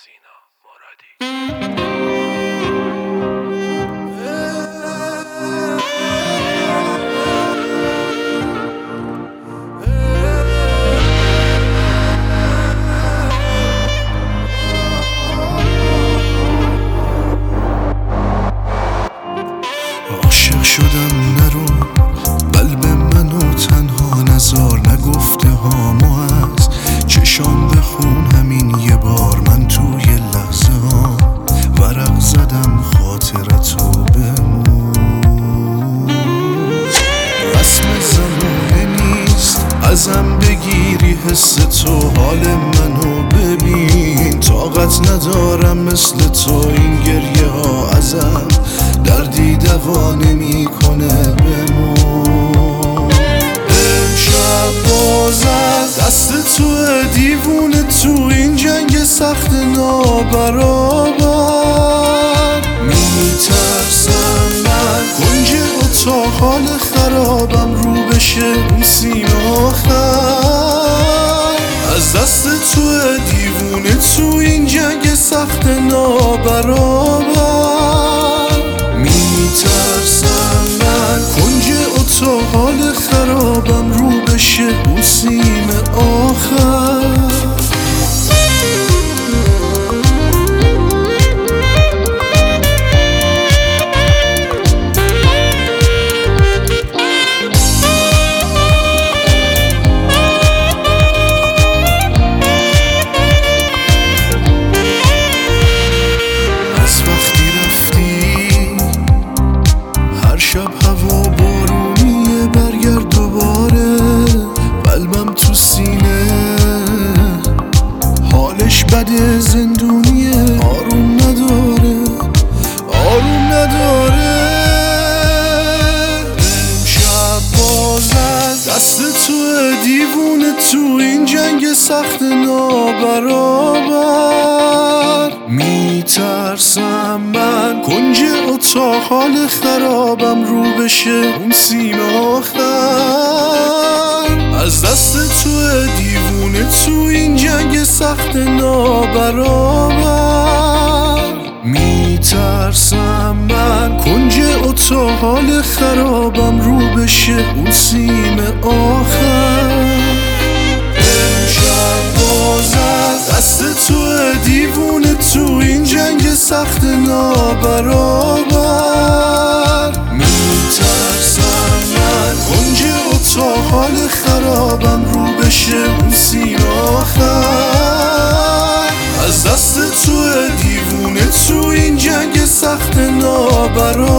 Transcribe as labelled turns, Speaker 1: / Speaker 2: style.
Speaker 1: سینا مرادی.
Speaker 2: عاشق شدم نرو قلب منو تنها نزار، نگفته هامو از چشام بخون همین یه بار. من توی لحظه ها ورق زدم خاطرتو بمون. رسم زمانه نیست ازم بگیری حس تو، حال منو ببین طاقت ندارم مثل تو. این گریه ها ازم دردی دوا نمیکنه بمون. امشب باز از دست تو دیوونه تو این جنگ سخت نابرابر. میترسم من کنج اتاق حال خرابم رو بشه اون سیم آخر. از دست تو دیوونه تو این جنگ سخت نابرابر. میترسم من کنج اتاق حال خرابم رو بشه اون سیم آخر. شب هوا بارونیه برگرد دوباره، قلبم تو سینه حالش بده زندونیه. آروم نداره آروم نداره. امشب باز از دست تو دیوونه تو این جنگ سخت نابرابر. میترسم من کنج اتاق حال خرابم رو بشه اون سیم آخر. از دست تو دیوونه تو این جنگ سخت نابرابر. میترسم من کنج اتاق حال خرابم رو بشه اون سیم آخر. امشب باز از دست تو دیوونه تو این جنگ سخت نابرابر. میترسم من کنج اتاق حال خرابم رو بشه اون سیم آخر. از دست تو دیوونه تو این جنگ سخت نابرابر.